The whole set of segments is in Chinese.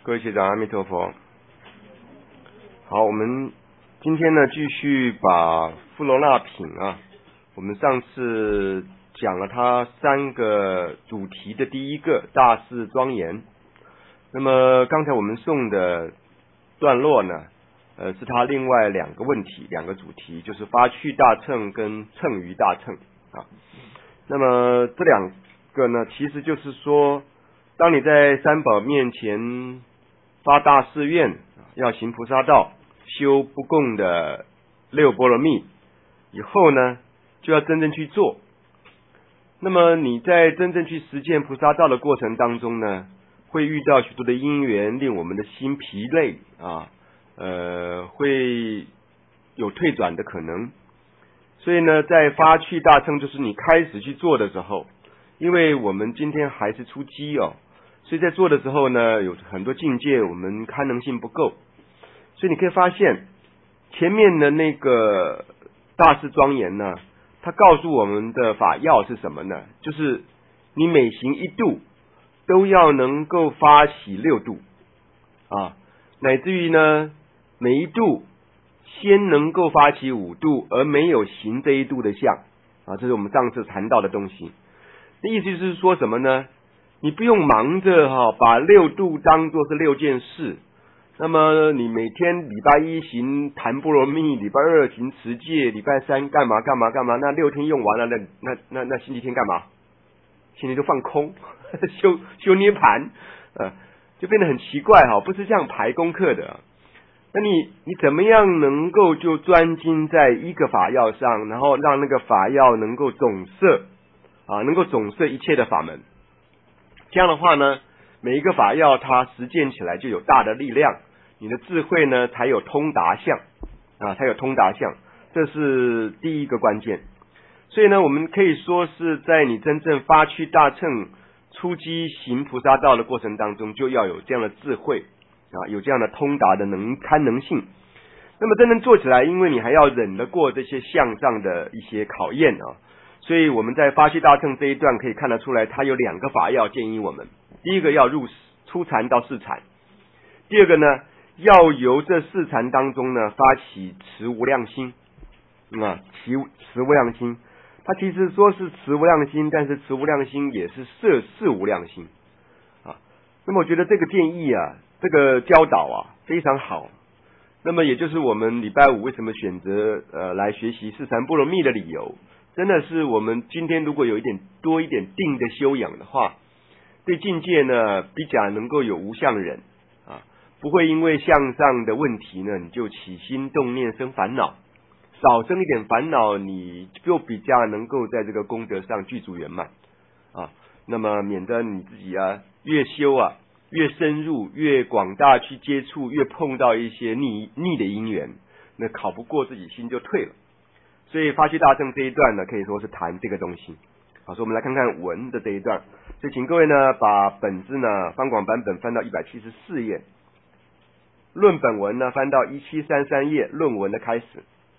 各位学长，阿弥陀佛。好，我们今天呢继续把富罗那品啊，我们上次讲了它3个主题的第一个大事庄严。那么刚才我们诵的段落呢，是它另外2个问题，2个主题，就是发趣大乘跟乘于大乘啊。那么这2个呢，其实就是说，当你在三宝面前发大誓愿，要行菩萨道，修不共的6波罗蜜以后呢，就要真正去做。那么你在真正去实践菩萨道的过程当中呢，会遇到许多的因缘，令我们的心疲累啊，会有退转的可能。所以呢，在发趣大乘，就是你开始去做的时候，因为我们今天还是初机哦，所以在做的时候呢，有很多境界我们堪能性不够，所以你可以发现前面的那个大事庄严呢，它告诉我们的法要是什么呢？就是你每行一度都要能够发起6度啊，乃至于呢每一度先能够发起5度，而没有行这一度的相啊，这是我们上次谈到的东西。那意思就是说什么呢？你不用忙着把6度当作是6件事。那么你每天礼拜1行檀波罗蜜，礼拜2行持戒，礼拜3干嘛，那6天用完了，那星期天干嘛？星期天就放空修涅盘，就变得很奇怪不是这样排功课的。那你怎么样能够就专精在一个法要上，然后让那个法要能够总摄能够总摄一切的法门？这样的话呢，每一个法要它实践起来就有大的力量，你的智慧呢才有通达相才有通达相，这是第一个关键。所以呢，我们可以说是在你真正发趣大乘初机行菩萨道的过程当中，就要有这样的智慧有这样的通达的堪能性。那么真正做起来，因为你还要忍得过这些相上的一些考验所以我们在发趣大乘这一段可以看得出来，它有2个法要建议我们。第一个要入初禅到4禅，第二个呢，要由这4禅当中呢发起持无量心持无量心。它其实说是持无量心，但是持无量心也是摄事无量心那么我觉得这个建议这个教导非常好。那么也就是我们礼拜5为什么选择来学习4禅波罗蜜的理由，真的是我们今天如果有多一点定的修养的话，对境界呢比较能够有无相忍不会因为向上的问题呢你就起心动念生烦恼，少生一点烦恼，你就比较能够在这个功德上具足圆满那么免得你自己越修越深入，越广大去接触，越碰到一些逆的因缘，那考不过自己心就退了。所以发趣大乘这一段呢，可以说是谈这个东西所以我们来看看文的这一段。所以请各位呢把本子呢方广版本翻到174页，论本文呢翻到1733页，论文的开始。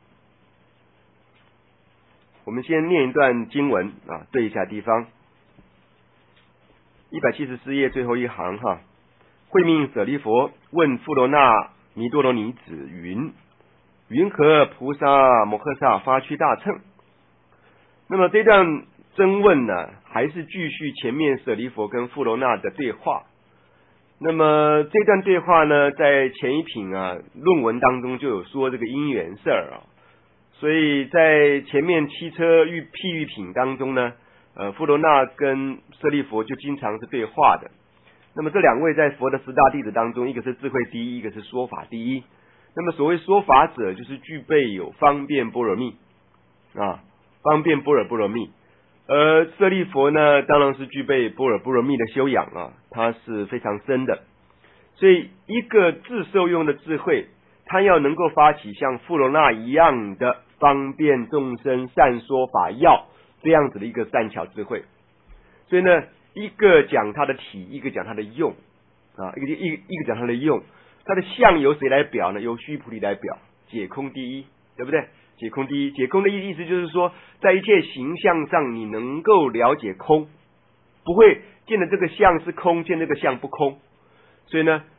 我们先念一段经文对一下地方。174页最后一行慧命舍利佛问富罗那弥多罗尼子云：云何菩萨摩诃萨发趣大乘？那么这段真问呢，还是继续前面舍利佛跟富罗那的对话。那么这段对话呢，在前一品论文当中就有说这个因缘事所以在前面汽车譬喻品当中呢，富罗那跟舍利佛就经常是对话的。那么这2位在佛的10大弟子当中，一个是智慧第一，一个是说法第一。那么所谓说法者，就是具备有方便般若蜜方便般若蜜。而舍利佛呢，当然是具备般若蜜的修养它是非常深的。所以一个自受用的智慧，它要能够发起像富罗那一样的方便众生善说法要这样子的一个善巧智慧。所以呢，一个讲它的体，一个讲它的用一个讲它的用。它的相由谁来表呢？由须菩提来表，解空第一，对不对？解空第一，解空的意思就是说，在一切形象上你能够了解空，不会见的这个相是空，见这个相不空。所以呢，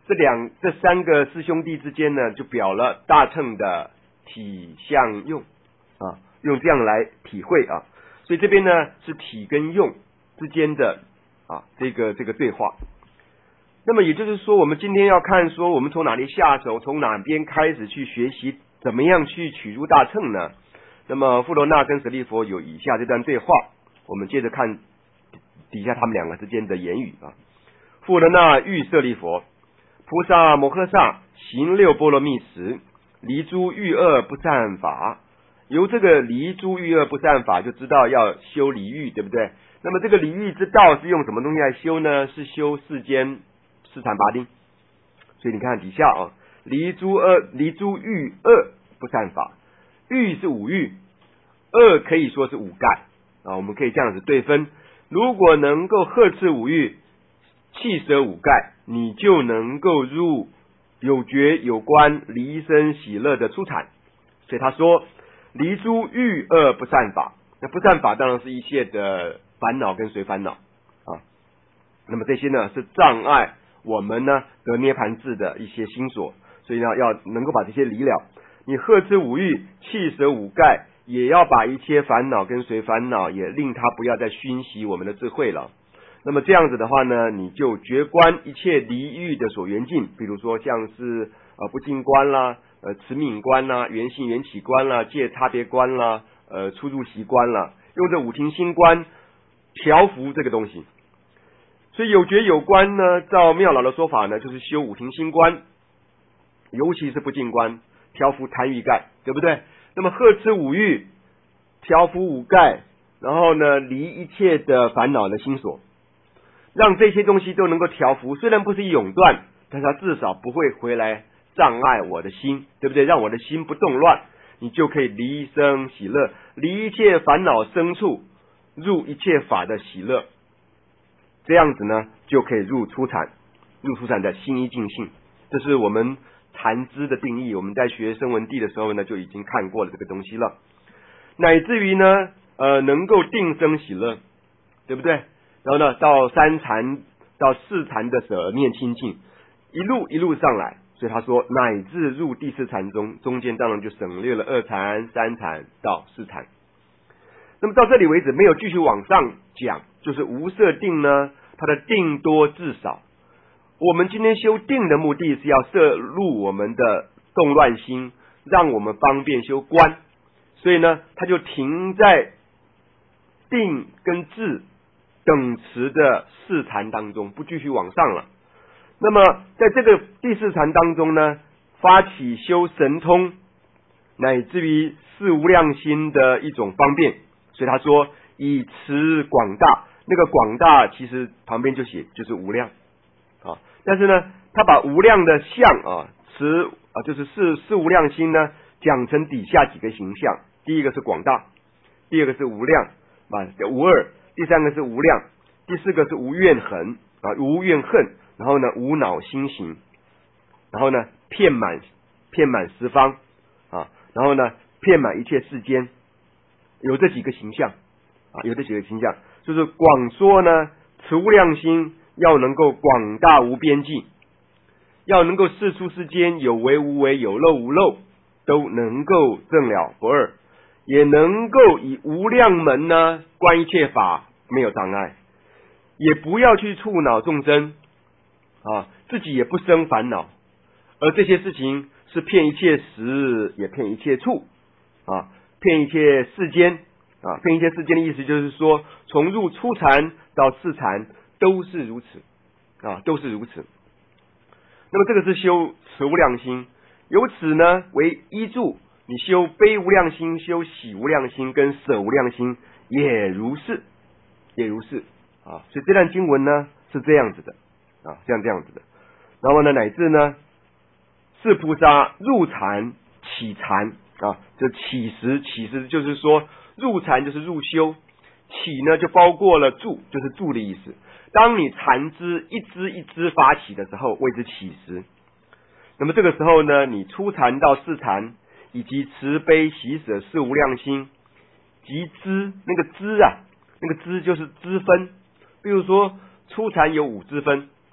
这三个师兄弟之间呢，就表了大乘的体相用啊，用这样来体会啊。所以这边呢是体跟用之间的这个对话。那么也就是说，我们今天要看说我们从哪里下手，从哪边开始去学习怎么样去取入大乘呢？那么富罗那跟舍利弗有以下这段对话，我们接着看底下他们两个之间的言语啊。富罗那欲舍利弗，菩萨摩诃萨行六波罗蜜时，离诸欲恶不善法。由这个离诸欲恶不善法就知道要修离欲，对不对？那么这个离欲之道是用什么东西来修呢？是修世间四禅八定。所以你看底下离诸欲恶不善法，欲是五欲，恶可以说是五盖我们可以这样子对分。如果能够呵斥五欲，弃舍五盖，你就能够入有觉有观离生喜乐的初禅。所以他说离诸欲恶不善法，那不善法当然是一切的烦恼跟随烦恼那么这些呢是障碍我们呢得涅盘智的一些心所，所以呢要能够把这些离了。你呵斥五欲，弃舍五盖，也要把一切烦恼跟随烦恼也令它不要再熏习我们的智慧了。那么这样子的话呢，你就觉观一切离欲的所缘境，比如说像是不净观啦，持敏观啦，缘性缘起观啦，界差别观啦，出入习观啦，用这五停心观调伏这个东西。所以有觉有观呢，照妙老的说法呢，就是修五停心观，尤其是不净观，调伏贪欲盖，对不对？那么呵斥五欲，调伏五盖，然后呢离一切的烦恼的心所，让这些东西都能够调伏。虽然不是永断，但是它至少不会回来障碍我的心，对不对？让我的心不动乱，你就可以离生喜乐，离一切烦恼生处，入一切法的喜乐。这样子呢就可以入初禅，入初禅的心一净性。这是我们禅知的定义，我们在学声闻地的时候呢就已经看过了这个东西了。乃至于呢能够定生喜乐，对不对？然后呢到三禅到四禅的舍念清净，一路上来。所以他说乃至入第四禅中间当然就省略了二禅三禅到四禅。那么到这里为止没有继续往上讲，就是无色定呢它的定多至少。我们今天修定的目的是要摄入我们的动乱心，让我们方便修观，所以呢它就停在定跟智等持的四禅当中，不继续往上了。那么在这个第四禅当中呢，发起修神通乃至于四无量心的一种方便。所以他说以持广大，那个广大其实旁边就写就是无量但是呢他把无量的相就是四无量心呢讲成底下几个形象。第一个是广大，第二个是无量无二，第三个是无量，第四个是无怨恨无怨恨，然后呢无恼心行，然后呢遍满十方然后呢遍满一切世间，有这几个形象有这几个形象，就是广说呢持无量心要能够广大无边际，要能够世出世间有为无为有漏无漏都能够证了不二，也能够以无量门呢观一切法没有障碍，也不要去触恼众生自己也不生烦恼，而这些事情是骗一切时也骗一切处骗一切世间骗一切世间的意思就是说从入初禅到四禅都是如此都是如此。那么这个是修持无量心，由此呢为依据，你修悲无量心，修喜无量心跟舍无量心也如是所以这段经文呢是这样子的这样子的。然后呢乃至呢是菩萨入禅起禅就起时就是说入禅就是入修，起呢就包括了住，就是住的意思。当你禅知一支一支发起的时候谓之起时。那么这个时候呢你初禅到四禅以及慈悲喜舍四无量心及支，那个支就是支分，比如说初禅有五支分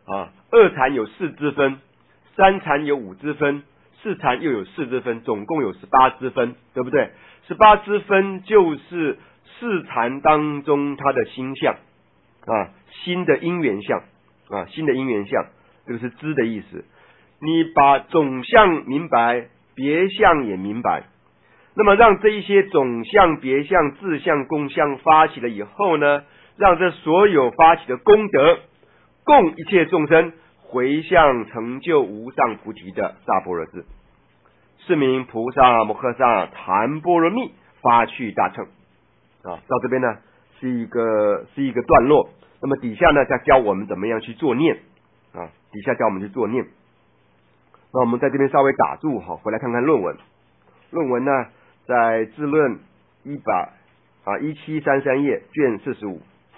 二禅有4支分，三禅有5支分，四禅又有4支分，总共有18支分，对不对？18支分就是四禅当中它的心相心的因缘相心的因缘相，这个是支的意思。你把总相明白，别相也明白，那么让这一些总相、别相、自相、共相发起了以后呢，让这所有发起的功德供一切众生回向成就无上菩提的萨婆诃智，是名菩萨摩诃萨谈般若蜜发去大乘到这边呢是一个段落。那么底下呢再教我们怎么样去做念底下教我们去做念。那我们在这边稍微打住回来看看论文。论文呢在智论1733页卷45。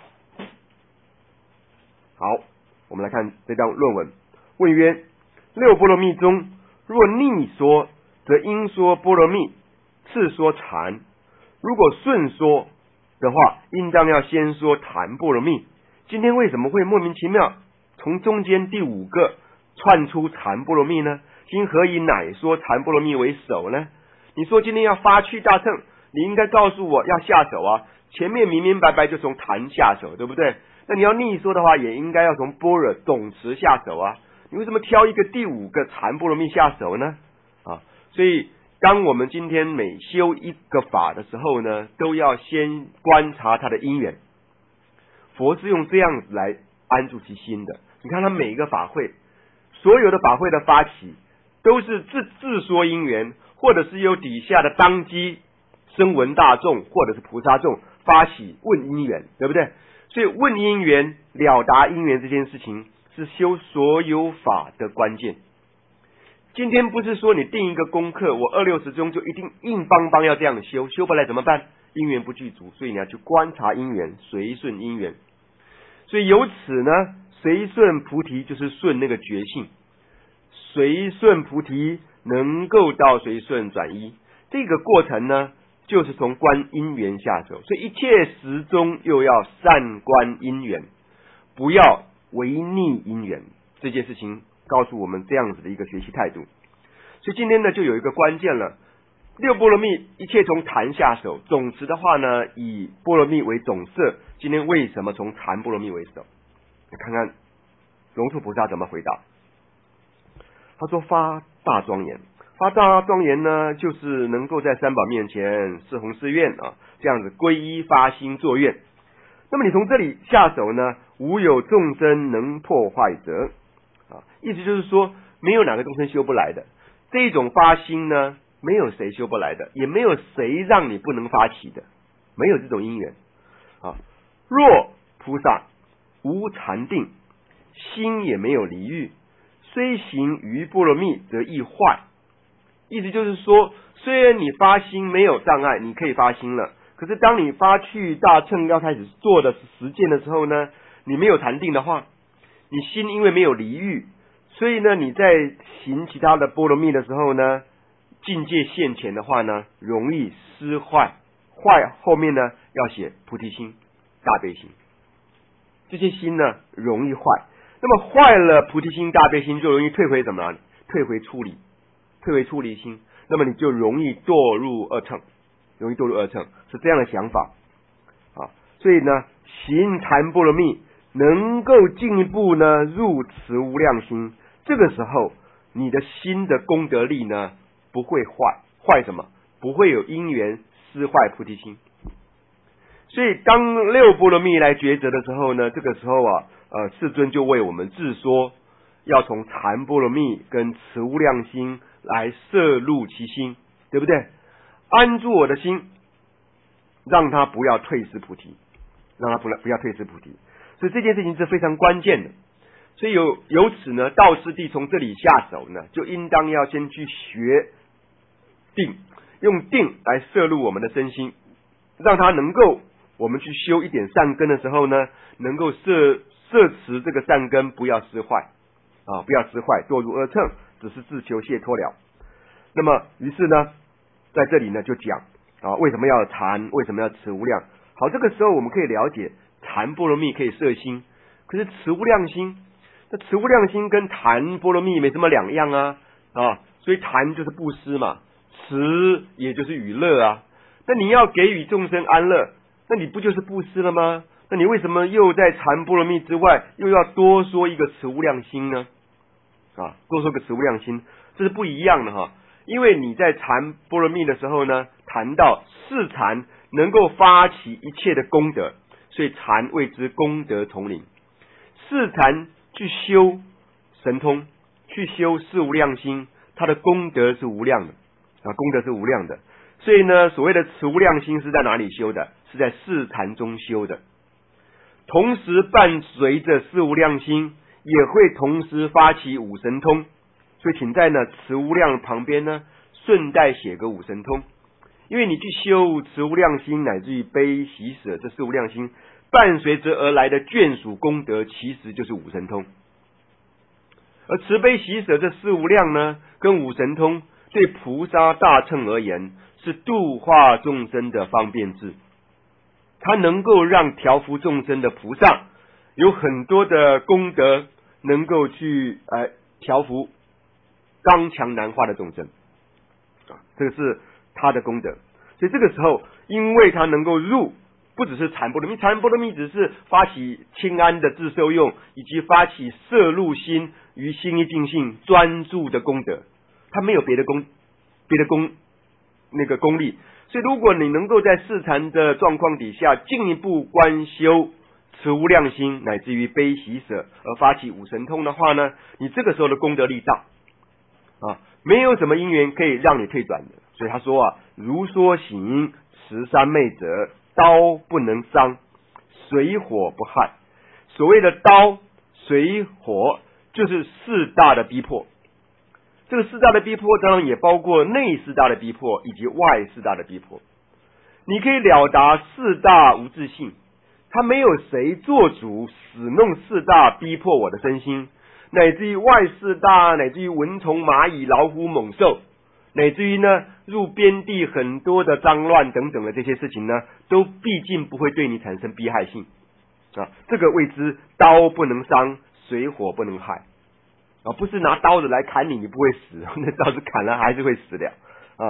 好，我们来看这段论文。问曰：六波罗蜜中，若逆说，则应说波罗蜜，次说禅；如果顺说的话，应当要先说谈波罗蜜。今天为什么会莫名其妙从中间第5个窜出禅波罗蜜呢？今何以乃说禅波罗蜜为首呢？你说今天要发去大乘，你应该告诉我要下手前面明明白白就从谈下手，对不对？那你要逆说的话，也应该要从般若总持下手你为什么挑一个第5个禅波罗蜜下手呢？所以当我们今天每修一个法的时候呢，都要先观察它的因缘。佛是用这样子来安住其心的。你看他每一个法会，所有的法会的发起都是自说因缘，或者是由底下的当机声闻大众或者是菩萨众发起问因缘，对不对？所以问因缘了达因缘这件事情是修所有法的关键。今天不是说你定一个功课，我260中就一定硬邦邦要这样修，修不来怎么办？因缘不具足，所以你要去观察因缘，随顺因缘。所以由此呢，随顺菩提就是顺那个觉性，随顺菩提能够到随顺转依，这个过程呢就是从观因缘下手。所以一切时中又要善观因缘，不要违逆因缘，这件事情告诉我们这样子的一个学习态度。所以今天呢就有一个关键了，六波罗蜜一切从谈下手，总持的话呢以波罗蜜为总摄。今天为什么从谈波罗蜜为首？看看龙树菩萨怎么回答。他说发大庄严，发大庄严呢就是能够在三宝面前誓弘誓愿这样子皈依发心作愿。那么你从这里下手呢，无有众生能破坏者意思就是说没有哪个众生修不来的。这种发心呢没有谁修不来的，也没有谁让你不能发起的，没有这种因缘若菩萨无禅定，心也没有离欲，虽行于波罗蜜则易坏。意思就是说，虽然你发心没有障碍，你可以发心了，可是当你发去大乘要开始做的实践的时候呢，你没有禅定的话，你心因为没有离欲，所以呢你在行其他的波罗蜜的时候呢，境界现前的话呢，容易失坏。坏后面呢要写菩提心、大悲心，这些心呢容易坏。那么坏了菩提心、大悲心，就容易退回什么？退回出离，退回出离心，那么你就容易堕入二乘，是这样的想法所以呢，行禅波罗蜜能够进一步呢入持无量心，这个时候你的心的功德力呢不会坏什么？不会有因缘失坏菩提心。所以当六波罗蜜来抉择的时候呢，这个时候世尊就为我们自说，要从禅波罗蜜跟持无量心来摄入其心，对不对？安住我的心，让他不要退失菩提，不要退失菩提。所以这件事情是非常关键的。所以由此呢，道师弟从这里下手呢，就应当要先去学定，用定来摄入我们的身心，让他能够我们去修一点善根的时候呢，能够摄持这个善根不要失坏不要失坏，堕入二乘，只是自求解脱了。那么于是呢，在这里呢就讲为什么要禅，为什么要持无量。好，这个时候我们可以了解禅波罗蜜可以摄心，可是持无量心， 那慈无量心跟檀波罗蜜没什么两样啊，所以檀就是布施嘛，慈也就是与乐啊。那你要给予众生安乐，那你不就是布施了吗？那你为什么又在禅波罗蜜之外又要多说一个慈无量心呢？多说个慈无量心，这是不一样的哈。因为你在禅波罗蜜的时候呢，谈到是禅能够发起一切的功德，所以禅谓之功德丛林。是禅去修神通，去修四无量心，它的功德是无量的功德是无量的。所以呢，所谓的慈无量心是在哪里修的？是在是禅中修的。同时伴随着四无量心，也会同时发起五神通。所以请在呢慈无量旁边呢顺带写个五神通，因为你去修慈无量心乃至于悲喜舍这四无量心，伴随着而来的眷属功德其实就是五神通。而慈悲喜舍这四无量呢跟五神通对菩萨大乘而言是度化众生的方便智，它能够让调伏众生的菩萨有很多的功德，能够去调伏刚强难化的众生这个是他的功德。所以这个时候因为他能够入，不只是禅波罗蜜，禅波罗蜜只是发起清安的自受用，以及发起摄入心于心一净性专注的功德，他没有别的功力。所以如果你能够在四禅的状况底下进一步观修慈无量心乃至于悲喜舍而发起五神通的话呢，你这个时候的功德力大没有什么因缘可以让你退转的。所以他说如说行持三昧者，刀不能伤，水火不害。所谓的刀水火就是四大的逼迫，这个四大的逼迫当然也包括内四大的逼迫以及外四大的逼迫。你可以了达四大无自性，他没有谁做主使弄四大逼迫我的身心，乃至于外四大，乃至于蚊虫蚂蚁老虎猛兽，乃至于呢入边地很多的脏乱等等的这些事情呢，都毕竟不会对你产生逼害性这个谓之刀不能伤，水火不能害不是拿刀子来砍你，你不会死，那刀子砍了还是会死的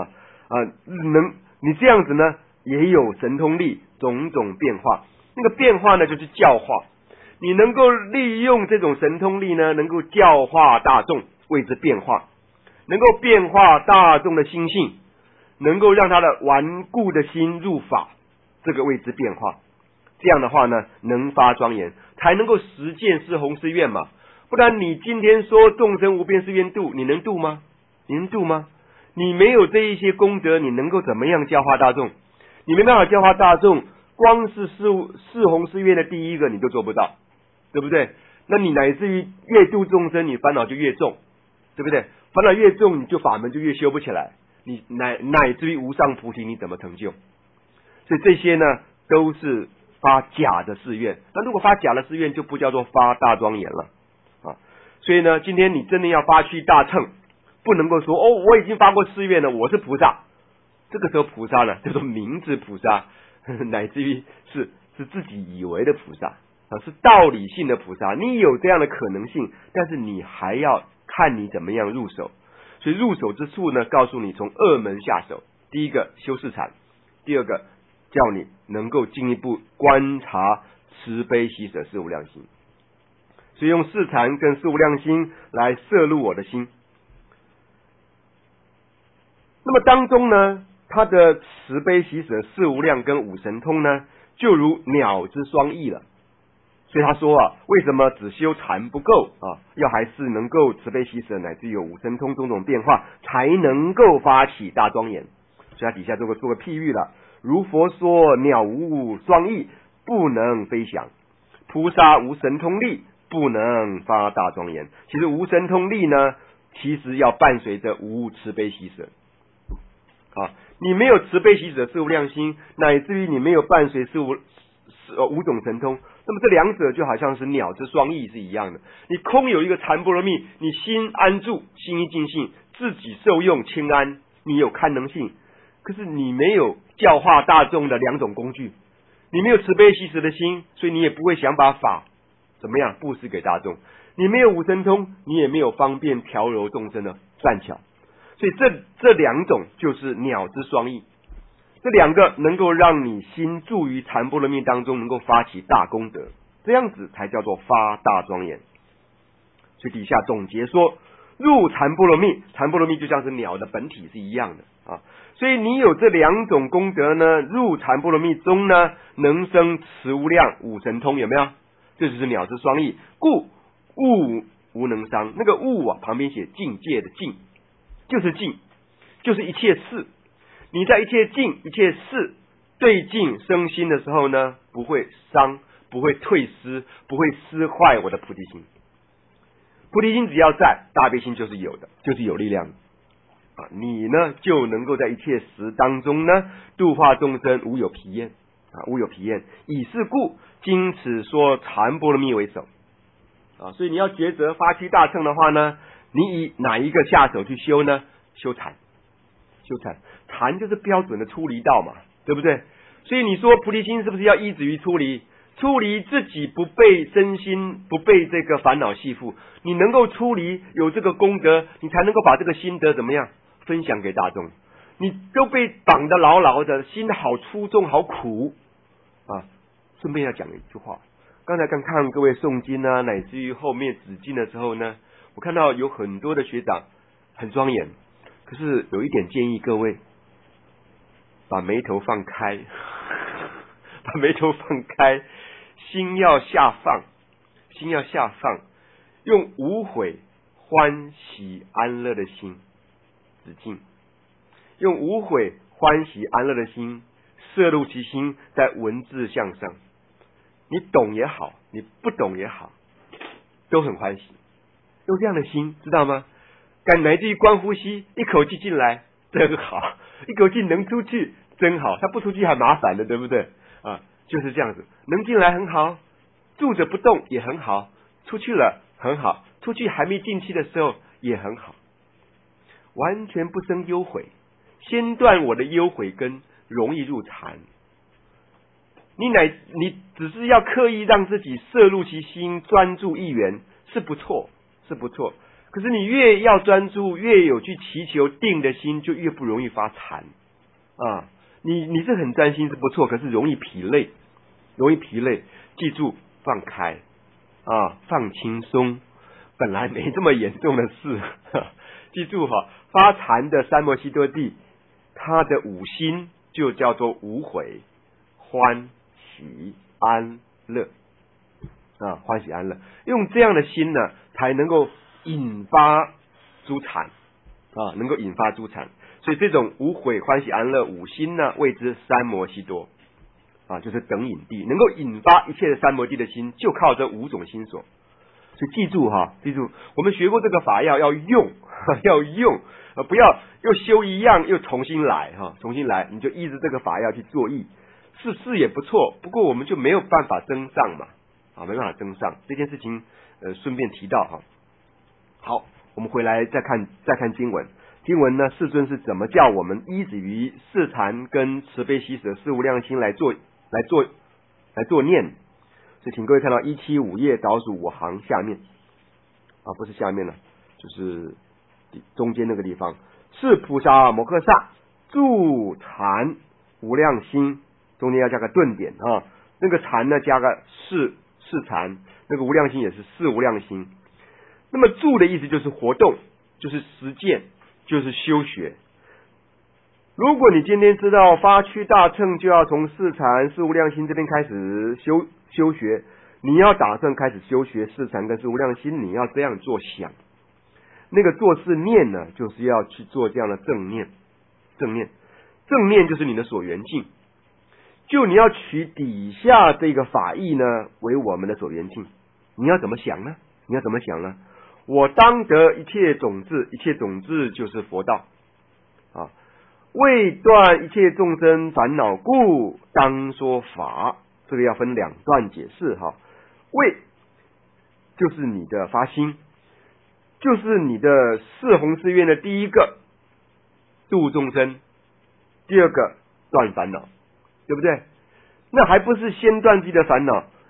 你这样子呢也有神通力种种变化，那个变化呢就是教化。你能够利用这种神通力呢，能够教化大众，谓之变化，能够变化大众的心性，能够让他的顽固的心入法，这个谓之变化。这样的话呢，能发庄严，才能够实践四弘誓愿嘛。不然你今天说众生无边誓愿度，你能度吗？你能度吗？你没有这一些功德，你能够怎么样教化大众？你没办法教化大众，光是四弘誓愿的第一个你都做不到，对不对？那你乃至于越度众生，你烦恼就越重，对不对？烦恼越重，你就法门就越修不起来，你乃至于无上菩提，你怎么成就？所以这些呢，都是发假的誓愿。那如果发假的誓愿，就不叫做发大庄严了所以呢，今天你真的要发去大乘，不能够说我已经发过誓愿了，我是菩萨。这个时候菩萨呢，叫做明知菩萨，乃至于是自己以为的菩萨是道理性的菩萨。你有这样的可能性，但是你还要看你怎么样入手。所以入手之处呢，告诉你从二门下手。第一个修四禅，第二个叫你能够进一步观察慈悲喜舍四无量心。所以用四禅跟四无量心来摄入我的心。那么当中呢，他的慈悲喜舍四无量跟五神通呢，就如鸟之双翼了。所以他说为什么只修禅不够要还是能够慈悲喜舍乃至有五神通种种变化，才能够发起大庄严。所以他底下做个譬喻了，如佛说鸟无双翼，不能飞翔；菩萨无神通力，不能发大庄严。其实无神通力呢，其实要伴随着无慈悲喜舍你没有慈悲喜舍四无量心，乃至于你没有伴随五种神通，那么这两者就好像是鸟之双翼是一样的。你空有一个禅波罗蜜，你心安住，心一净性，自己受用清安，你有堪能性，可是你没有教化大众的两种工具，你没有慈悲喜舍的心，所以你也不会想把法怎么样布施给大众。 你没有五神通，你也没有方便调柔众生的善巧。所以这两种就是鸟之双翼，这两个能够让你心住于禅波罗蜜当中，能够发起大功德，这样子才叫做发大庄严。所以底下总结说，入禅波罗蜜，禅波罗蜜就像是鸟的本体是一样的啊。所以你有这两种功德呢，入禅波罗蜜中呢，能生慈无量五神通，有没有？这就是鸟之双翼，故物无能伤。那个物啊，旁边写境界的境，就是境，就是一切事。你在一切境、一切事对境生心的时候呢，不会伤，不会退失，不会失坏我的菩提心。菩提心只要在，大悲心就是有的，就是有力量的啊。你呢就能够在一切时当中呢，度化众生，无有疲厌啊，无有疲厌。以是故，经此说禅波罗蜜为首啊。所以你要抉择发起大乘的话呢，你以哪一个下手去修呢？修禅，修禅，禅就是标准的出离道嘛，对不对？所以你说菩提心是不是要依止于出离？出离自己不被身心不被这个烦恼系缚，你能够出离有这个功德，你才能够把这个心得怎么样分享给大众。你都被绑得牢牢的，心好粗重好苦啊。顺便要讲一句话，刚才看各位诵经啊，乃至于后面止境的时候呢，我看到有很多的学长很庄严，可是有一点建议各位，把眉头放开把眉头放开，心要下放，心要下放，用无悔欢喜安乐的心止境，用无悔欢喜安乐的心摄入其心，在文字向上，你懂也好，你不懂也好，都很欢喜，用这样的心，知道吗？乃至于观呼吸，一口气进来真好，一口气能出去真好，他不出去还麻烦的，对不对啊？就是这样子，能进来很好，住着不动也很好，出去了很好，出去还没进去的时候也很好，完全不生忧悔，先断我的忧悔根，容易入禅。你只是要刻意让自己摄入其心，专注一缘，是不错，是不错。可是你越要专注，越有去祈求定的心，就越不容易发禅啊。你是很专心是不错，可是容易疲累，容易疲累。记住放开啊，放轻松，本来没这么严重的事。记住哈，发禅的三摩悉多地，他的五心就叫做无悔、欢喜、安乐啊，欢喜安乐。用这样的心呢，才能够引发诸禅啊，能够引发诸禅。所以这种无悔、欢喜、安乐五心呢，谓之三摩悉多啊，就是等引地，能够引发一切的三摩地的心，就靠这五种心所。所以记住哈，记住，我们学过这个法要用，要用，不要又修一样又重新来哈，重新来，你就依着这个法要去做意，是也不错，不过我们就没有办法增上嘛，啊，没办法增上这件事情，顺便提到哈。好，我们回来再看经文。经文呢，世尊是怎么叫我们依止于四禅跟慈悲喜舍四无量心来做念？所以请各位看到175页倒数5行下面啊，不是下面了，就是中间那个地方，是菩萨摩诃萨住禅无量心，中间要加个顿点啊，那个禅呢加个是禅，那个无量心也是四无量心。那么住的意思就是活动，就是实践，就是修学。如果你今天知道发趋大乘就要从四禅四无量心这边开始修学，你要打算开始修学四禅跟四无量心，你要这样做想。那个做事念呢，就是要去做这样的正念，正念就是你的所缘境，就你要取底下这个法义呢为我们的所缘境。你要怎么想呢？我当得一切种子，一切种子就是佛道啊。为断一切众生烦恼故，当说法。这个要分两段解释哈。为就是你的发心，就是你的四弘誓愿的第一个度众生，第二个断烦恼，对不对？那还不是先断自己的烦恼，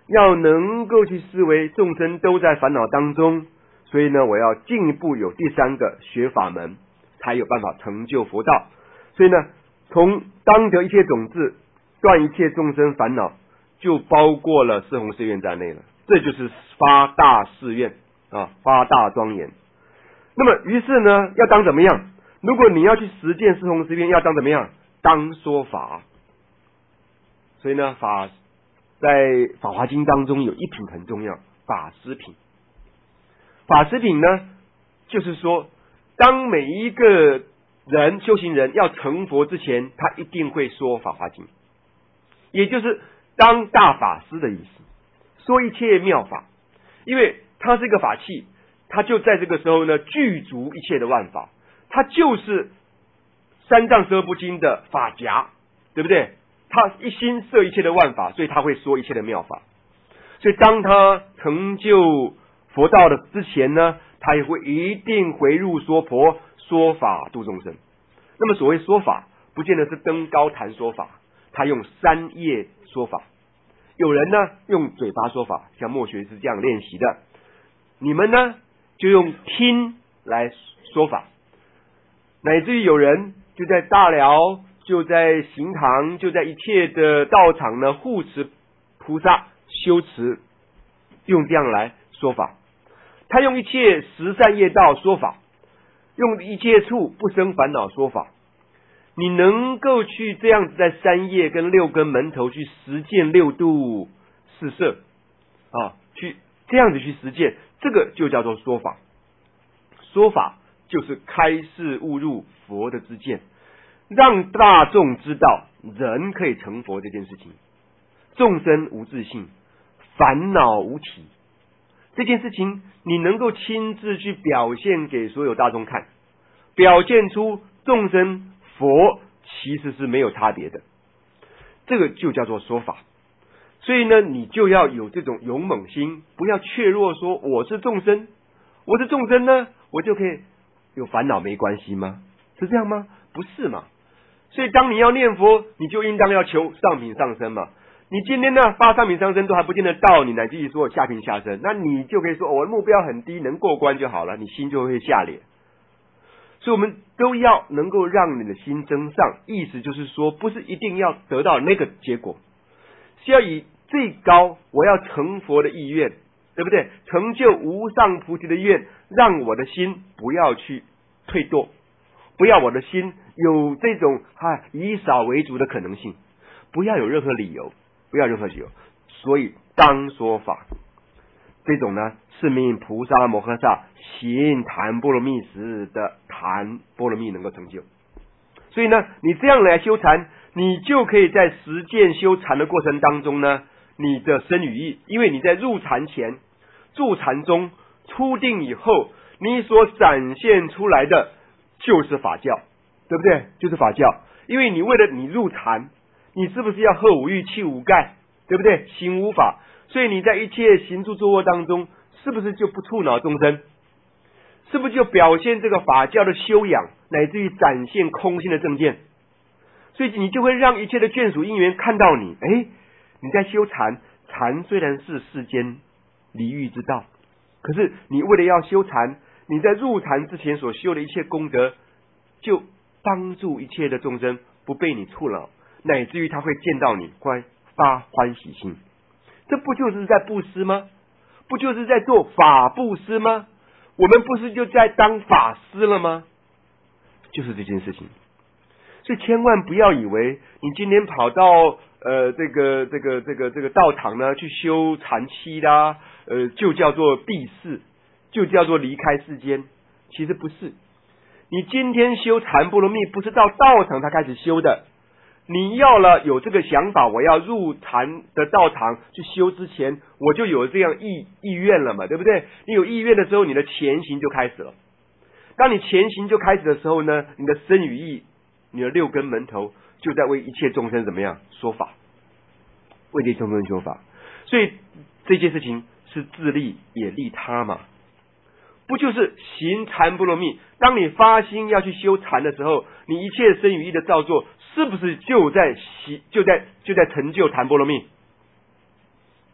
要能够去思维众生都在烦恼当中，所以呢，我要进一步有第三个学法门，才有办法成就佛道。所以呢，从当得一切种子，断一切众生烦恼，就包括了四弘誓愿在内了。这就是发大誓愿啊，发大庄严。那么于是呢，要当怎么样？如果你要去实践四弘誓愿，要当怎么样？当说法。所以呢，在法华经当中有一品很重要，法师品。法师品呢，就是说，当每一个人修行人要成佛之前，他一定会说法华经，也就是当大法师的意思，说一切妙法，因为他是一个法器，他就在这个时候呢，具足一切的万法，他就是三藏十二部经的法夹，对不对？他一心摄一切的万法，所以他会说一切的妙法。所以当他成就佛道的之前呢，他也会一定回入娑婆说法度众生。那么所谓说法，不见得是登高谈说法，他用三业说法。有人呢用嘴巴说法，像墨学是这样练习的。你们呢就用听来说法，乃至于有人就在大寮，就在行堂，就在一切的道场呢护持菩萨修持，用这样来说法。他用一切十善业道说法，用一切处不生烦恼说法。你能够去这样子在三业跟六根门头去实践六度四摄啊，去这样子去实践，这个就叫做说法。说法就是开示悟入佛的知见，让大众知道人可以成佛这件事情。众生无自性，烦恼无体，这件事情你能够亲自去表现给所有大众看，表现出众生佛其实是没有差别的，这个就叫做说法。所以呢，你就要有这种勇猛心，不要怯弱说我是众生，我是众生呢，我就可以有烦恼没关系吗？是这样吗？不是嘛。所以当你要念佛，你就应当要求上品上生嘛。你今天呢发上品上生都还不见得到，你乃至于说下品下生，那你就可以说我的目标很低，能过关就好了，你心就会下劣。所以我们都要能够让你的心增上，意思就是说不是一定要得到那个结果，是要以最高我要成佛的意愿，对不对？成就无上菩提的愿，让我的心不要去退堕，不要我的心有这种以少为足的可能性，不要有任何理由，不要任何理由。所以当说法，这种呢是命菩萨摩诃萨行檀波罗蜜时的檀波罗蜜能够成就。所以呢，你这样来修禅，你就可以在实践修禅的过程当中呢，你的身语意，因为你在入禅前、住禅中、出定以后，你所展现出来的就是法教，对不对？就是法教。因为你为了你入禅，你是不是要喝五欲气五盖，对不对？行五法，所以你在一切行住坐卧当中，是不是就不触恼众生？是不是就表现这个法教的修养，乃至于展现空性的正见？所以你就会让一切的眷属因缘看到你，你在修禅，禅虽然是世间离欲之道，可是你为了要修禅，你在入禅之前所修的一切功德，就帮助一切的众生不被你触恼，乃至于他会见到你发欢喜心。这不就是在布施吗？不就是在做法布施吗？我们不是就在当法师了吗？就是这件事情。所以千万不要以为你今天跑到这个道场呢去修禅期啦，就叫做避世，就叫做离开世间。其实不是，你今天修禅波罗蜜不是到道场才开始修的，你要了有这个想法，我要入禅的道场去修之前，我就有这样意愿了嘛，对不对？你有意愿的时候，你的前行就开始了。当你前行就开始的时候呢，你的身语意，你的六根门头就在为一切众生怎么样说法，为这些众生说法。所以这件事情是自利也利他嘛，不就是行禅波罗蜜？当你发心要去修禅的时候，你一切身语意的造作，是不是就在成就禅波罗蜜？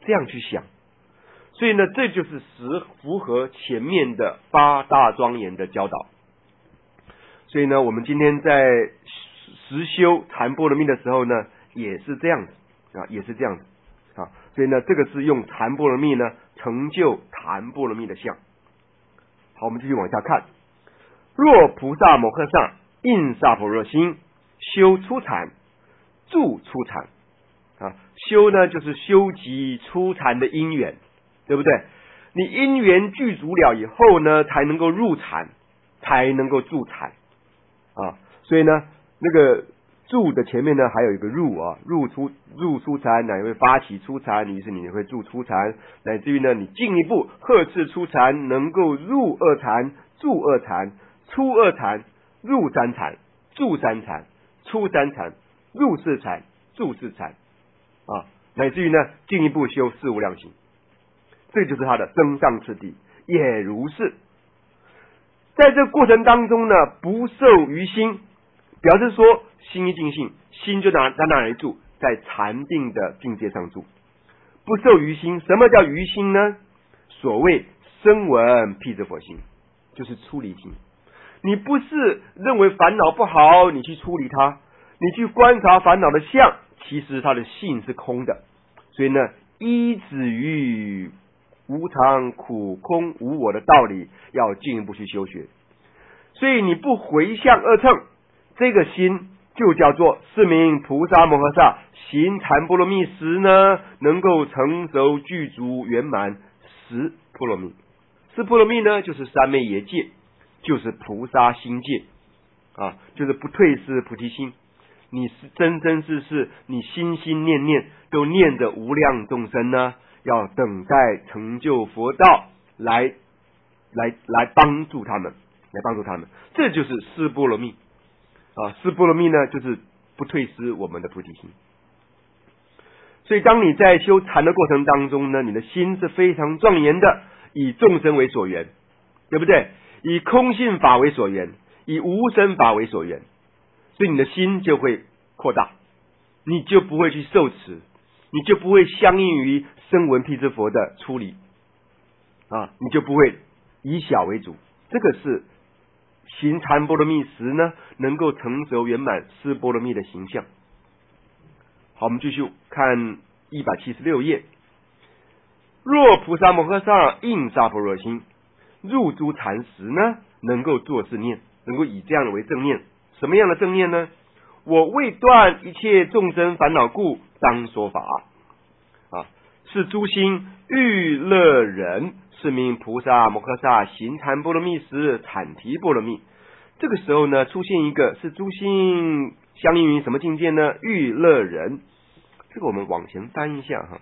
这样去想。所以呢，这就是符合前面的八大庄严的教导。所以呢，我们今天在实修禅波罗蜜的时候呢，也是这样子啊，也是这样子啊。所以呢，这个是用禅波罗蜜呢成就檀波罗蜜的相。好，我们继续往下看。若菩萨摩诃萨应萨婆若心，修初禅，住初禅啊。修呢，就是修集初禅的因缘，对不对？你因缘具足了以后呢，才能够入禅，才能够住禅啊。所以呢，那个住的前面呢还有一个入啊，入初禅，乃会发起初禅，于是你会住初禅，乃至于呢你进一步呵斥初禅，能够入二禅，住二禅，出二禅，入三禅，住三禅，出三禅，入四禅，住四禅啊，乃至于呢进一步修四无量行。这就是它的增上次第，也如是。在这个过程当中呢，不受于心，表示说心一尽性，心就在哪里住？在禅定的境界上住。不受于心，什么叫于心呢？所谓声闻辟支佛心，就是出离心。你不是认为烦恼不好，你去处理它，你去观察烦恼的相，其实它的性是空的。所以呢，依止于无常、苦、空、无我的道理，要进一步去修学。所以你不回向二乘，这个心就叫做是名菩萨摩诃萨行禅波罗蜜时呢，能够成熟具足圆满十波罗蜜。十波罗蜜呢，就是三昧耶戒，就是菩萨心戒啊，就是不退失菩提心。你是真真实实，你心心念念都念着无量众生呢，要等待成就佛道来帮助他们，这就是四波罗蜜啊。四波罗蜜呢，就是不退失我们的菩提心。所以当你在修禅的过程当中呢，你的心是非常庄严的，以众生为所缘，对不对？以空性法为所缘，以无生法为所缘，所以你的心就会扩大，你就不会去受持，你就不会相应于声闻辟支佛的出离啊，你就不会以小为主。这个是行禅波罗蜜时呢，能够成熟圆满四波罗蜜的形象。好，我们继续看176页。若菩萨摩诃萨应萨婆若心，入诸禅时呢，能够作是念，能够以这样的为正念。什么样的正念呢？我未断一切众生烦恼故，当说法啊，是诸心欲乐人，是名菩萨摩诃萨行禅波罗蜜时阐提波罗蜜。这个时候呢，出现一个是诸心相应于什么境界呢？欲乐人。这个我们往前翻一下哈。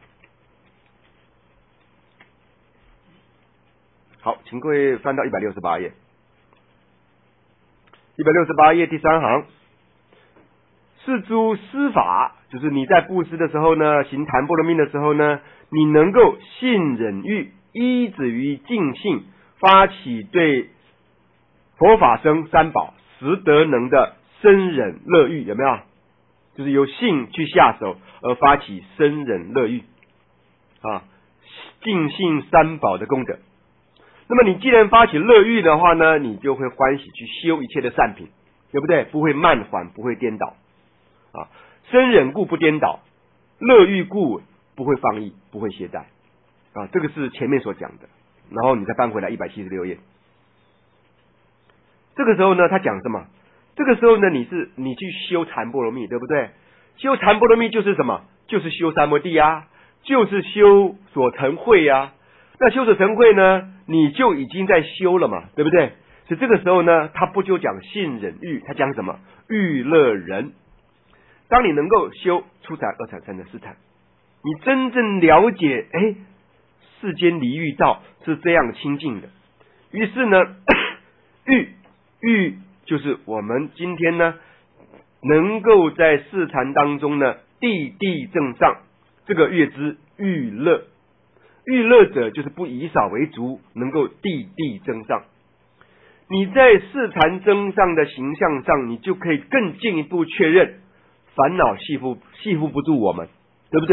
好，请各位翻到168页。168页第3行，是诸施法，就是你在布施的时候呢，行禅波罗蜜的时候呢，你能够信忍欲，依止于净性，发起对佛法僧三宝十德能的生忍乐欲，有没有？就是由性去下手而发起生忍乐欲啊，净性三宝的功德。那么你既然发起乐欲的话呢，你就会欢喜去修一切的善品，对不对？不会慢缓，不会颠倒啊。生忍故不颠倒，乐欲故不会放逸，不会懈怠啊。这个是前面所讲的。然后你再翻回来176页。这个时候呢，他讲什么？这个时候呢，你去修禅波罗蜜，对不对？修禅波罗蜜就是什么？就是修三摩地啊，就是修所成慧啊。那修所成慧呢，你就已经在修了嘛，对不对？所以这个时候呢，他不就讲信忍欲，他讲什么？欲乐人。当你能够修初禅、二禅、三禅、四禅，你真正了解，世间离欲道是这样清净的。于是呢，欲就是我们今天呢，能够在四禅当中呢，地地正上，这个乐之欲乐。欲乐者就是不以少为足，能够地地增上。你在四禅增上的形象上，你就可以更进一步确认烦恼系缚不住我们，对不对？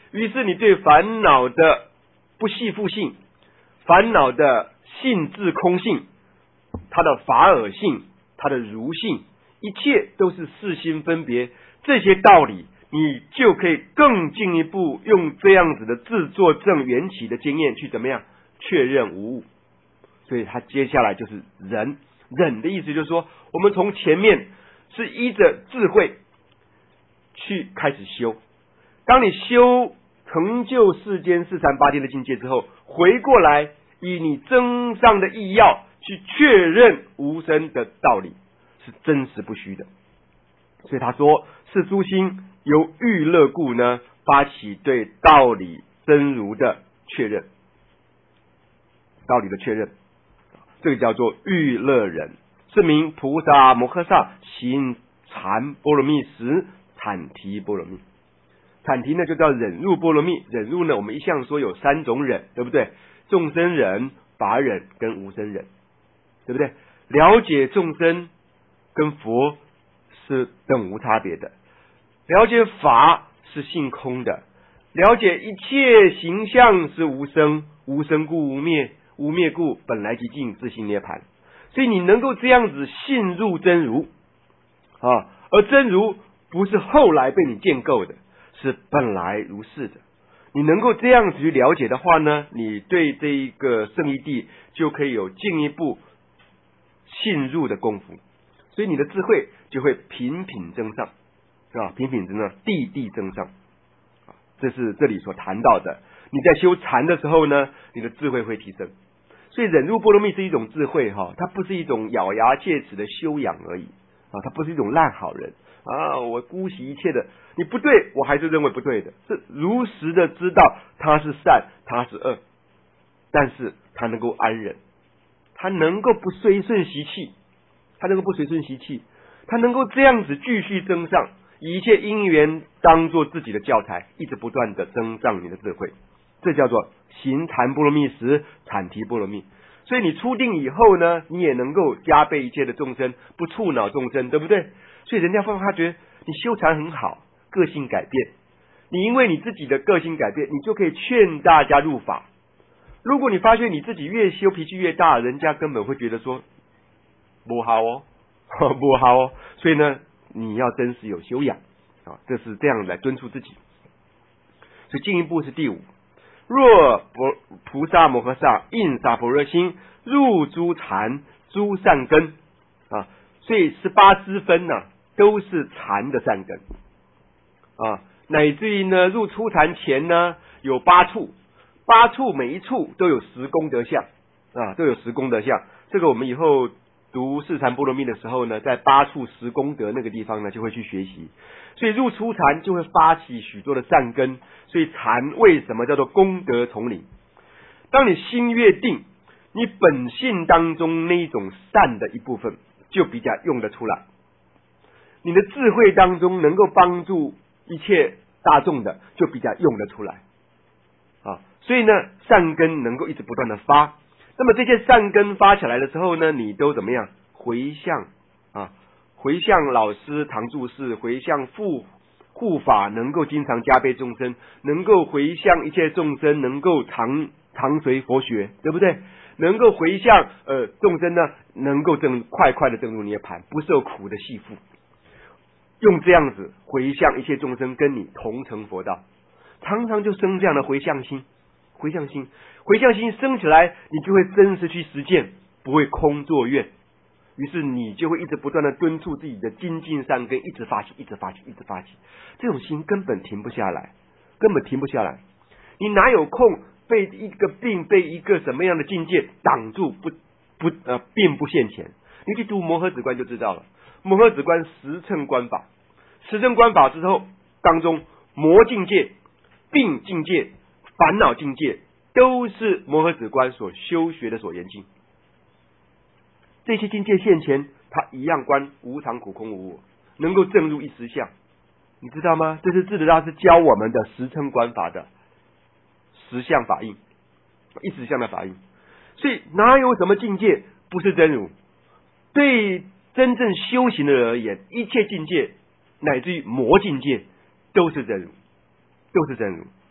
于是你对烦恼的不系复性、烦恼的性质空性、它的法尔性、它的如性，一切都是四心分别，这些道理你就可以更进一步用这样子的自作证缘起的经验去怎么样确认无误。所以他接下来就是忍。忍的意思就是说，我们从前面是依着智慧去开始修，当你修成就世间四禅八定的境界之后，回过来以你真上的意要去确认无生的道理，是真实不虚的。所以他说，是诸心由欲乐故呢，发起对道理真如的确认，道理的确认，这个叫做欲乐忍，是名菩萨摩诃萨行禅波罗蜜时产提波罗蜜。产提呢就叫忍辱波罗蜜，忍辱呢我们一向说有三种忍，对不对？众生忍、法忍跟无生忍，对不对？了解众生跟佛是等无差别的，了解法是性空的，了解一切形象是无生，无生故无灭，无灭故本来即净，自性涅槃。所以你能够这样子信入真如啊，而真如不是后来被你建构的，是本来如是的。你能够这样子去了解的话呢，你对这一个圣义谛就可以有进一步信入的功夫，所以你的智慧就会频频增上，是吧？频频增上，地地增上，这是这里所谈到的。你在修禅的时候呢，你的智慧会提升。所以忍辱波罗蜜是一种智慧哈，它不是一种咬牙切齿的修养而已啊，它不是一种烂好人啊，我姑息一切的，你不对我还是认为不对的，是如实的知道它是善，它是恶，但是他能够安忍，他能够不随顺习气，他能够不随顺习气，他能够这样子继续增上，以一切因缘当做自己的教材，一直不断的增上你的智慧，这叫做行禅波罗蜜时产提波罗蜜。所以你出定以后呢，你也能够加倍一切的众生，不触恼众生，对不对？所以人家发觉你修禅很好，个性改变，你因为你自己的个性改变，你就可以劝大家入法。如果你发现你自己越修脾气越大，人家根本会觉得说不好哦不好哦，所以呢你要真实有修养啊，这是这样来敦促自己。所以进一步是第五，若菩萨摩诃萨应萨婆若心入诸禅诸善根啊，所以18支分呢都是禅的善根啊，乃至于呢入初禅前呢有8处，8处每一处都有10功德相啊，都有10功德相。这个我们以后读四禅波罗蜜的时候呢，在8处10功德那个地方呢就会去学习。所以入初禅就会发起许多的善根，所以禅为什么叫做功德丛林？当你心越定，你本性当中那一种善的一部分就比较用得出来，你的智慧当中能够帮助一切大众的就比较用得出来啊，所以呢善根能够一直不断的发。那么这些善根发起来的时候呢，你都怎么样回向啊？回向老师常住士，回向护法，能够经常加倍众生，能够回向一切众生，能够常随佛学，对不对？能够回向众生呢，能够快快的证入涅槃，不受苦的系缚。用这样子回向一切众生跟你同成佛道，常常就生这样的回向心，回向心生起来，你就会真实去实践，不会空作愿。于是你就会一直不断的敦促自己的精进善根，一直发起，这种心根本停不下来，你哪有空被一个病，被一个什么样的境界挡住，并不现前？你去读摩诃止观就知道了。摩诃止观10乘观法之后当中，魔境界、病境界、烦恼境界都是摩诃止观所修学的所缘境。这些境界现前，他一样观无常苦空无我，能够证入一实相，你知道吗？这是智者大师教我们的10乘观法的实相法印，一实相的法印。所以哪有什么境界不是真如？对真正修行的人而言，一切境界乃至于魔境界都是真如。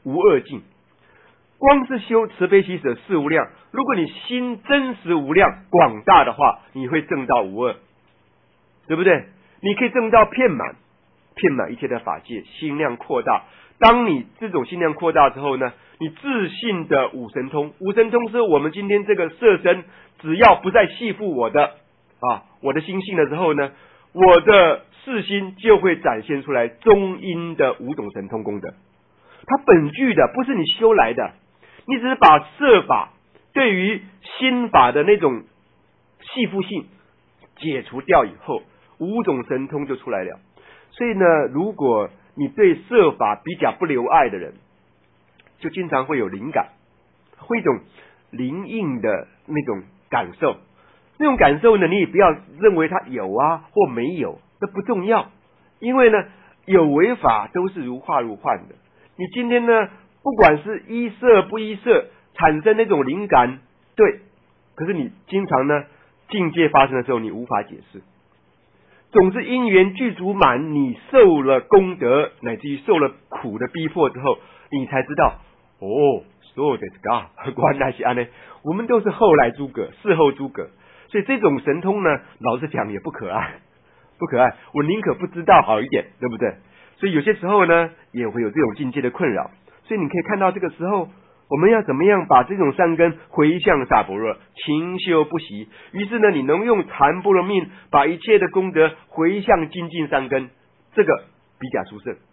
无二尽。光是修慈悲喜舍事无量，如果你心真实无量广大的话，你会证到无二，对不对？你可以证到遍满一切的法界，心量扩大。当你这种心量扩大之后呢，你自信的五神通是我们今天这个色身，只要不再系缚我的心性了之后呢，我的世心就会展现出来中阴的五种神通功德。它本具的，不是你修来的，你只是把色法对于心法的那种系缚性解除掉以后，五种神通就出来了。所以呢，如果你对色法比较不留爱的人，就经常会有灵感，会一种灵应的那种感受。那种感受呢，你也不要认为它有或没有，那不重要。因为呢，有为法都是如化如幻的。你今天呢，不管是依色不依色产生那种灵感，对，可是你经常呢境界发生的时候你无法解释。总之因缘具足满，你受了功德乃至于受了苦的逼迫之后，你才知道そうですか，原来是这样。我们都是后来诸葛，事后诸葛，所以这种神通呢，老实讲也不可爱，我宁可不知道好一点，对不对？所以有些时候呢，也会有这种境界的困扰。所以你可以看到这个时候，我们要怎么样把这种善根回向萨婆若，勤修不息。于是呢，你能用禅波罗蜜把一切的功德回向精进善根，这个比较殊胜。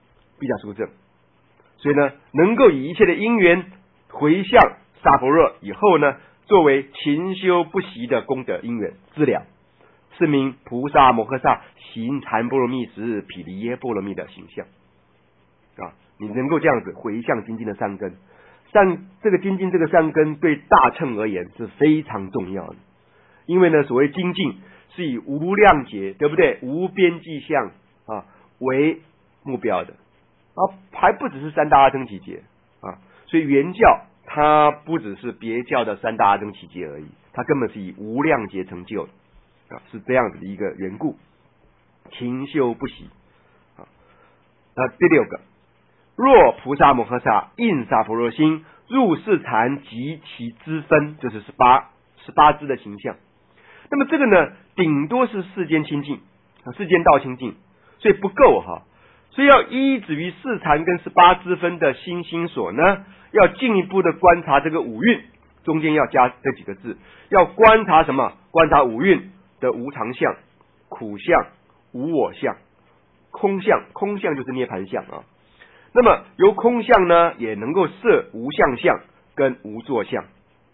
所以呢，能够以一切的因缘回向萨婆若以后呢，作为勤修不息的功德因缘资粮，是名菩萨摩诃萨行禅波罗蜜时毗梨耶波罗蜜的形象你能够这样子回向精进的善根，这个精进这个善根对大乘而言是非常重要的。因为呢，所谓精进是以无量劫，对不对？无边际相为目标的还不只是三大阿僧祇劫所以原教它不只是别教的三大阿僧祇劫而已，它根本是以无量劫成就的是这样子的一个缘故，勤修不息那第六个，若菩萨摩诃萨应萨婆若心入世禅及其支分，就是18支的形象。那么这个呢，顶多是世间清净世间道清净，所以不够所以要依止于四禅跟18支分的心所呢，要进一步的观察这个五蕴，中间要加这几个字，要观察什么？观察五蕴的无常相、苦相、无我相、空相。空相就是涅盘相那么由空相呢，也能够摄无相相跟无作相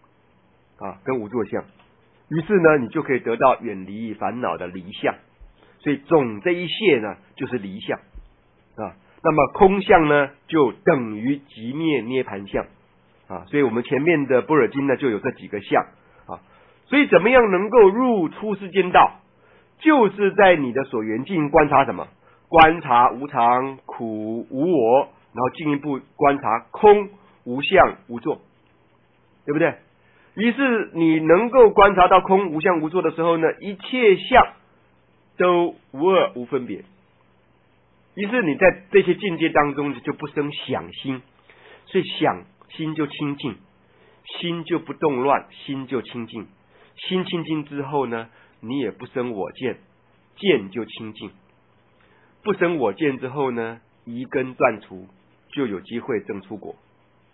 于是呢，你就可以得到远离烦恼的离相。所以总这一切呢，就是离相那么空相呢，就等于寂灭涅盘相所以我们前面的般若经呢，就有这几个相所以怎么样能够入出世间道，就是在你的所缘境观察什么？观察无常、苦、无我，然后进一步观察空、无相、无作，对不对？于是你能够观察到空、无相、无作的时候呢，一切相都无二无分别。于是你在这些境界当中就不生想心，所以想心就清净，心就不动乱，心就清净。心清净之后呢，你也不生我见，见就清净。不生我见之后呢，疑根断除，就有机会证出果。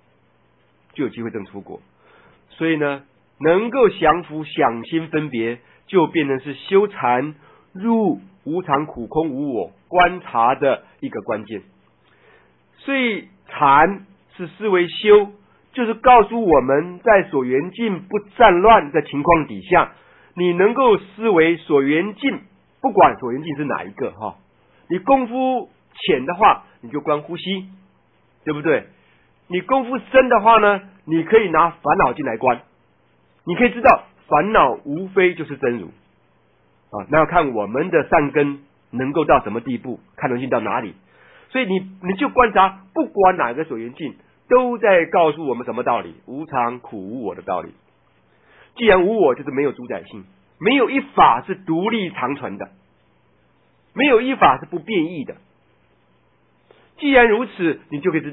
所以呢，能够降服想心分别，就变成是修禅入无常苦空无我观察的一个关键。所以禅是思维修，就是告诉我们在所缘境不战乱的情况底下，你能够思维所缘境，不管所缘境是哪一个你功夫浅的话，你就观呼吸，对不对？你功夫深的话呢，你可以拿烦恼进来观，你可以知道烦恼无非就是真如那要看我们的善根能够到什么地步，看得进到哪里。所以你就观察，不管哪个所缘境，都在告诉我们什么道理？无常、苦、无我的道理。既然无我，就是没有主宰性，没有一法是独立长存的，没有一法是不变异的。既然如此，你就可以知道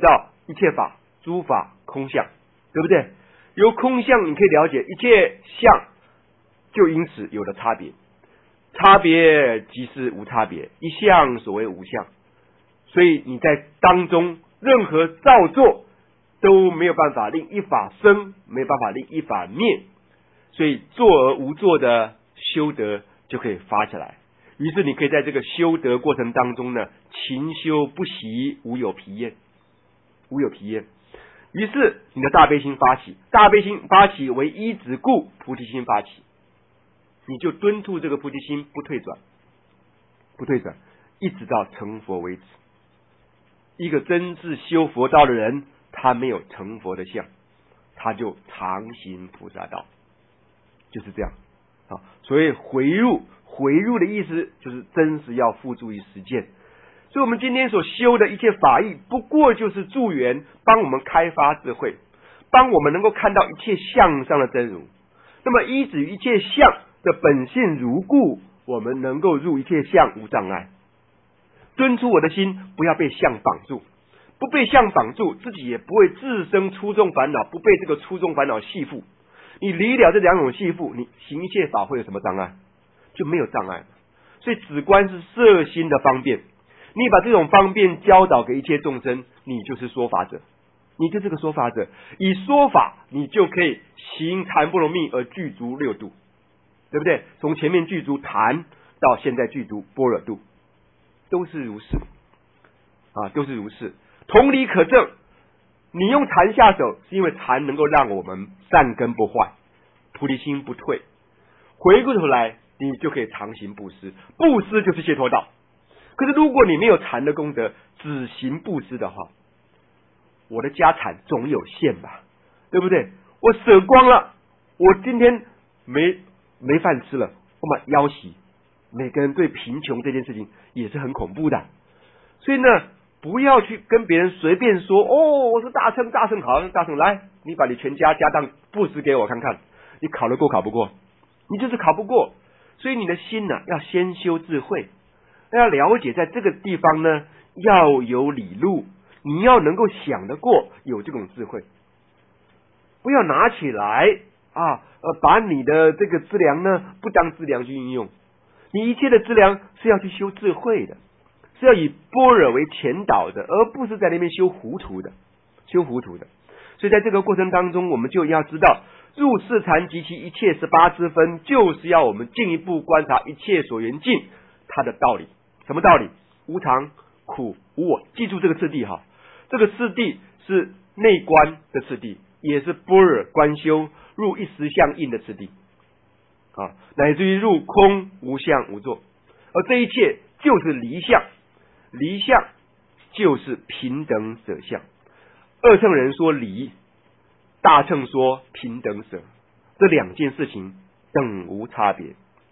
一切法诸法空相，对不对？由空相你可以了解一切相，就因此有了差别，差别即是无差别，一相所谓无相。所以你在当中任何造作都没有办法令一法生，没有办法令一法灭，所以作而无作的修德就可以发起来。于是你可以在这个修德过程当中呢，勤修不息，无有疲厌，无有疲厌。于是你的大悲心发起，大悲心发起为依止故，菩提心发起，你就敦促这个菩提心不退转，不退转，一直到成佛为止。一个真是修佛道的人，他没有成佛的相，他就常行菩萨道，就是这样啊。所以回入的意思就是真实要付诸于实践。所以我们今天所修的一切法义，不过就是助缘，帮我们开发智慧，帮我们能够看到一切相上的真如。那么依止于一切相的本性如故，我们能够入一切相无障碍。敦促我的心不要被相绑住，不被相绑住，自己也不会自生粗重烦恼，不被这个粗重烦恼系缚。你离了这两种系缚，你行一切法会有什么障碍？就没有障碍。所以止观是摄心的方便，你把这种方便教导给一切众生，你就是说法者，你就是个说法者。以说法，你就可以行禅波罗蜜而具足六度，对不对？从前面具足禅到现在具足般若度，都是如是啊，都是如是。同理可证，你用禅下手，是因为禅能够让我们善根不坏，菩提心不退。回过头来，你就可以常行布施，布施就是解脱道。可是如果你没有禅的功德，只行布施的话，我的家产总有限吧，对不对？我舍光了，我今天没饭吃了，我把腰洗。每个人对贫穷这件事情也是很恐怖的，所以呢，不要去跟别人随便说哦，我是大乘好，大乘来，你把你全家当布施给我看看，你考得过考不过？你就是考不过。所以你的心呢，要先修智慧，要了解在这个地方呢，要有理路，你要能够想得过，有这种智慧，不要拿起来把你的这个资粮呢不当资粮去运用。你一切的资粮是要去修智慧的，是要以般若为前导的，而不是在那边修糊涂的。所以在这个过程当中，我们就要知道入四禅及其一切18支分，就是要我们进一步观察一切所缘境它的道理。什么道理？无常、苦、无我。记住这个次第哈，这个次第是内观的次第，也是般若观修入一实相应的次第乃至于入空无相无作。而这一切就是离相，离相就是平等舍相。二乘人说离，大乘说平等舍，这两件事情等无差别。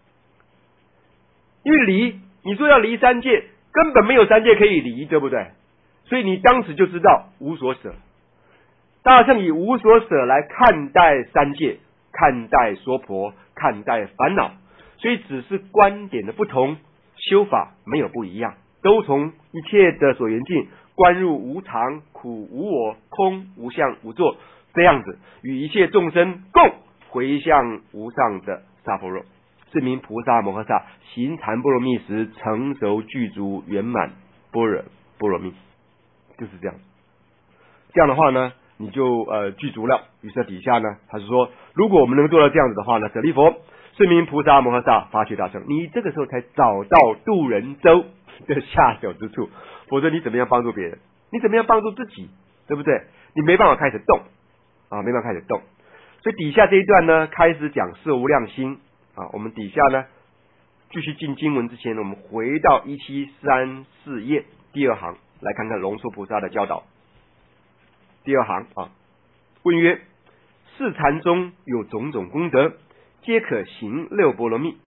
因为离，你说要离三界，根本没有三界可以离，对不对？所以你当时就知道无所舍。大乘以无所舍来看待三界，看待娑婆，看待烦恼，所以只是观点的不同，修法没有不一样，都从一切的所缘境观入无常、苦、无我、空、无相、无作，这样子与一切众生共回向无上的萨婆若，是名菩萨摩诃萨行禅波罗蜜时成熟具足圆满般若波罗蜜，就是这样。这样的话呢，你就具足了。于是底下呢，他是说，如果我们能做到这样子的话呢，舍利弗，是名菩萨摩诃萨发起大乘，你这个时候才找到渡人舟的下手之处，否则你怎么样帮助别人？你怎么样帮助自己？对不对？你没办法开始动没办法开始动。所以底下这一段呢，开始讲色无量心我们底下呢，继续进经文之前呢，我们回到1734页第二行，来看看龙树菩萨的教导。第二行问曰：四禅中有种种功德，皆可行六波罗蜜。